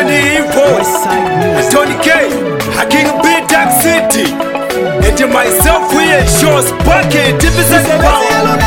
Danny Evo, Tony K, King B Dark City, and myself we are Shows Bucket, Division Power.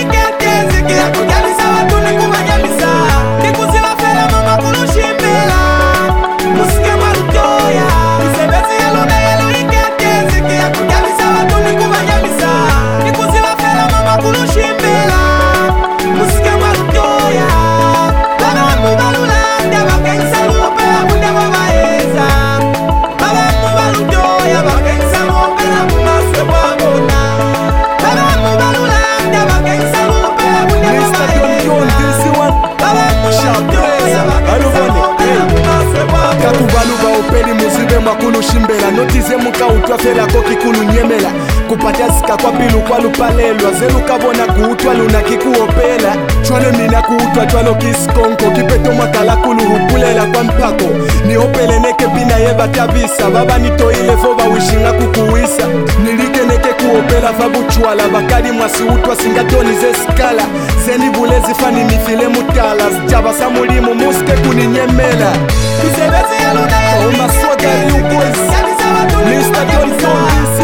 Makulu shimbela notize muka utwafela ko kikulu nyemela kupata sika kwa pilu kwa lupalelwa zelu kabona kuutwa luna kikuopela chwale mina kuutwa chwalo kiskonko kipeto makala kulu hupulela kwa mpako ni opele neke bina yeba tabisa baba nitoile foba wishinga kukuwisa nilike neke kuopela fabu chwala bakadi mwasi utwa singatoni ze skala zeni bulezi fani nifile mutala zijaba samulimu muske kuninyemela Bisebezi ya luna ya luna Swagari boys Mr. Don Fondisi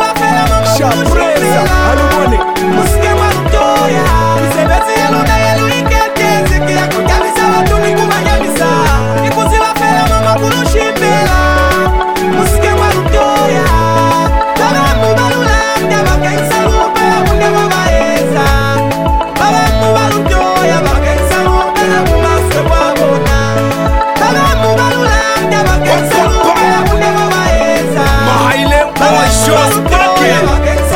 Shapreza Alubone Musike wa lutoya Bisebezi ya luna ya luikete Ziki ya kujalisa watu ni kumanyamisa Nikuzila fela mama kulushimbela Musike wa lutoya Baba mubalula Ndaba kensa lupe Munde wa maeza Baba mubalutoya Baba kensa lupe Mumaswe wa bona Baba mubalula Ndaba kensa lupe Munde wa maeza Shows Bucket,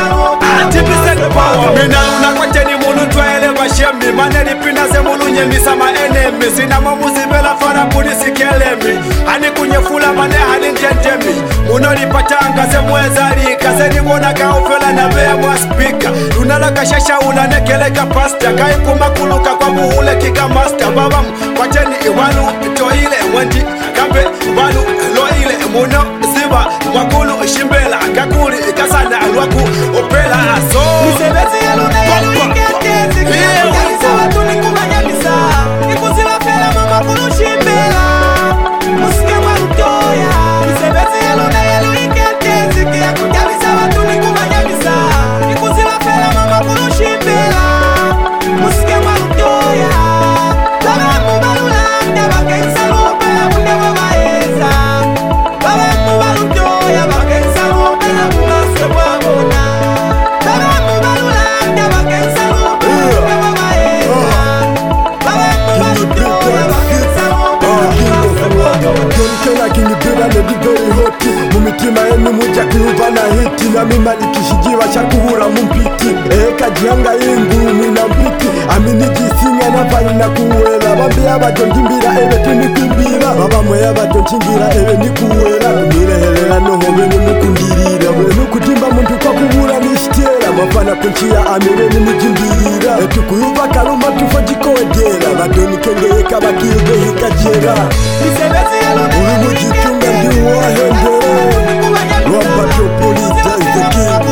Division Power. Mina unakwateni mulu twele bashemi maneli pina ze mulu nyemisa ma enemy sina mamuzi bela fara polisi kelemi ani kunyefula mane hani njentemi unolipatanga ze mwezari kazeni mona kaufela na bea mwa speaker unala kashasha unanekeleka pasta kai kumakuluka kwa muhule kika master babam kwateni iwalu toile mwendi kambe balu loile muno ziba mwakulu shimbela kakuli kasana alwaku opela aso Misebezi ya luna ya luikete Ziki ya kujalisa watu ni kumanyamisa Nikuzila fela mama kulushimbela Musike wa lutoya Misebezi ya luna ya luikete Ziki ya kujalisa watu ni kumanyamisa Nikuzila fela mama kulushimbela Musike wa lutoya Baba mubalula Ndaba kensa lupe Munde wa maeza Baba mubalutoya Baba kensa lupe Mumaswe wa bona Baba mubalula Ndaba kensa lupe Munde wa maeza Baba mubalutoya Baba kensa lupe Mumaswe wa bona Kena kini bira ledi very hoti Mumitima enu muja kiuba na hiti na mima likishijiwa shakuhura mumpiti Eka jianga ingu mina mpiti Amini jisinga na fani na kuwela Bambi ya bato njimbira ebe tunikumbira Baba mwea bato nchingira ebe nikuwela Mire helela noho benu mukundirira Mwenu kutimba muntu kwa kubura nishtera Mafana kunchia amireni nijimbirira Etu kuyuba kaluma tufo jikoedera Badoni kengeyeka bakiube hikajera Misebezi ya luna ya luikete Ndiwa hendere Wambato polita the king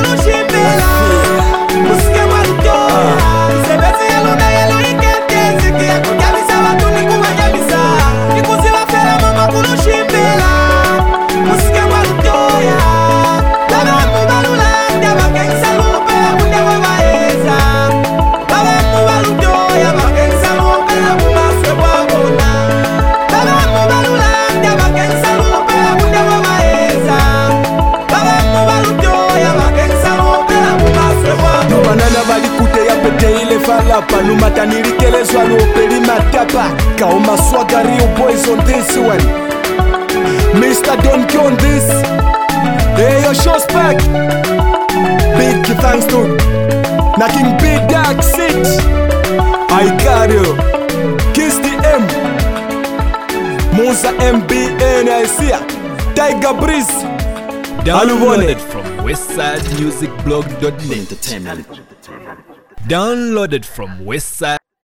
Musike wa lutoya Misebezi ya luna ya luikete Ziki ya kujalisa watu ni kumanyamisa Nikuzila fela mama kulushimbela Musike wa lutoya Baba mubalula Ndaba kensa lupe Munde wa maeza Baba mubalutoya Baba kensa lupe Mumaswe wa bona Baba mubalula Ndaba kensa lupe Munde wa maeza Baba mubalutoya Baba kensa lupe Mumaswe wa bona Nubanana balikute ya pete ile falapa Numatanirikelezwa lopeli matapa Kaoma Swagari boys on this one Mr. Don K on this Hey yo Shows back Big thanks to Na King B Dark City I got you Kiss the M Musa MBN I see ya Tiger Breeze Downloaded from westsidemusicblog.net. Downloaded from westside